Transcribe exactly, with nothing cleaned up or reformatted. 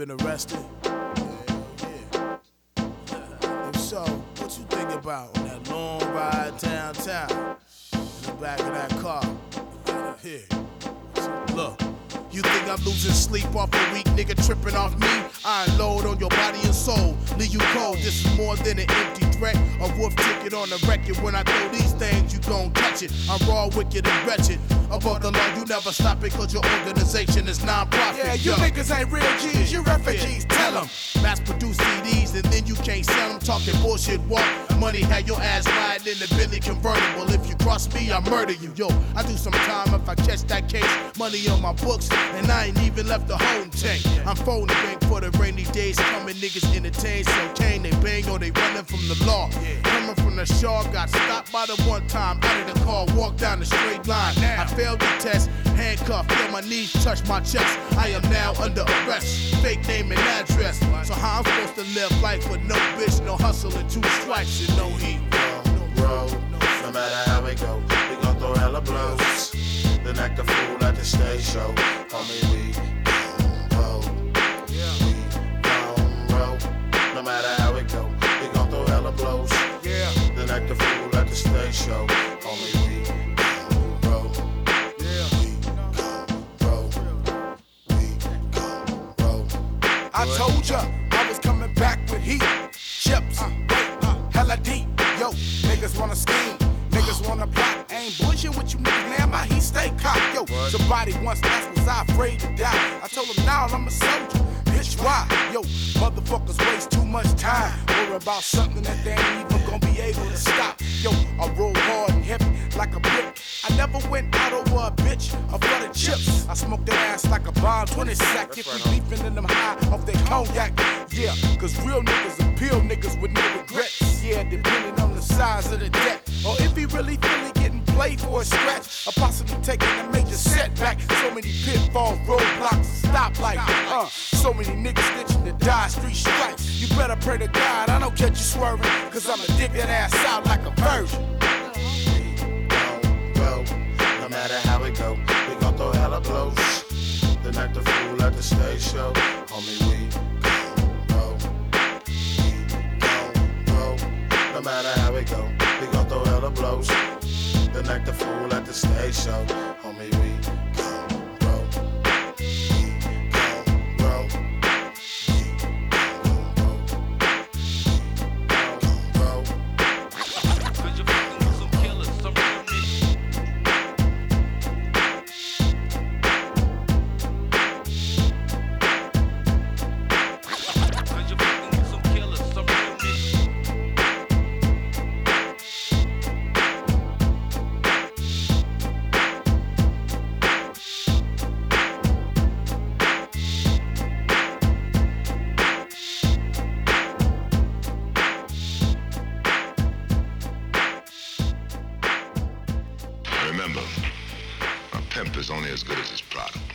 been arrested? Yeah, yeah. If so, what you think about on that long ride downtown in the back of that car? Here, look. You think I'm losing sleep off a weak nigga tripping off me? I unload on your body and soul, leave you cold. This is more than an empty threat. A wolf ticket on the record. When I throw these things, you gon' catch it. I'm raw, wicked, and wretched. Above the law, you never stop it, cause your organization is non-profit. Yeah, you yo. Niggas ain't real G's, you refugees, yeah. Tell them. Mass produce C Ds and then you can't sell them. Talking bullshit, walk. Money had your ass riding in the Bentley convertible. If you cross me, I murder you. Yo, I do some time if I catch that case. Money on my books, and I ain't even left the home tank. I'm folding the bank for the rainy days. Coming niggas entertain, so cane, they bang or they running from the law. Coming from the shore, got stopped by the one time. Out of the car, walk down the straight line. I failed the test, handcuffed, feel my knees touch my chest. I am now under arrest, fake name and address. So how I'm supposed to live life with no bitch, no hustle and two strikes and no heat? Roll, no matter how it go, we gon' throw hella blows. Then act a fool at the stage show. Homie, we gon' roll. We gon' roll. No matter how it go, we gon' throw hella blows. Then act a fool at the stage show. Homie, we gon' roll. We gon' roll. We gon' roll. I told ya I was coming back with heat. Chips, wait, hella deep. Yo, niggas wanna scheme. Niggas wanna plot, ain't bullshit with you niggas, now my heat stay cocked. Yo, somebody once asked, was I afraid to die? I told him, now I'm a soldier, bitch, why? Yo, motherfuckers waste too much time, worry about something that they ain't even gonna be able to stop. Yo, I roll hard and heavy like a brick. I never went out over a bitch or for the chips. I smoked their ass like a bomb, twenty sack if we beefing in them high off their cognac. Yeah, cause real niggas are pure niggas with no regrets. Yeah, depending on the size of the debt. Or if he really feeling getting played for a scratch, or possibly taking a major setback. So many pitfalls, roadblocks, stoplights. Uh, so many niggas stitching to die, street strikes. You better pray to God I don't catch you swerving, cause I'ma dig that ass out like a virgin. We gon' roll. No matter how it go, we gon' throw hella blows. Then act the fool at the stage show. Homie, we gon' roll. We gon' roll. No matter how it go, we gon' throw hella blows. Then act the fool at the stage show. Homie, we gon' roll. We gon' roll. We gon' roll. We gon' roll. Cause you're fucking with some killers, some real niggas. Cause you're fucking with some killers, some real niggas. Remember, a pimp is only as good as his product.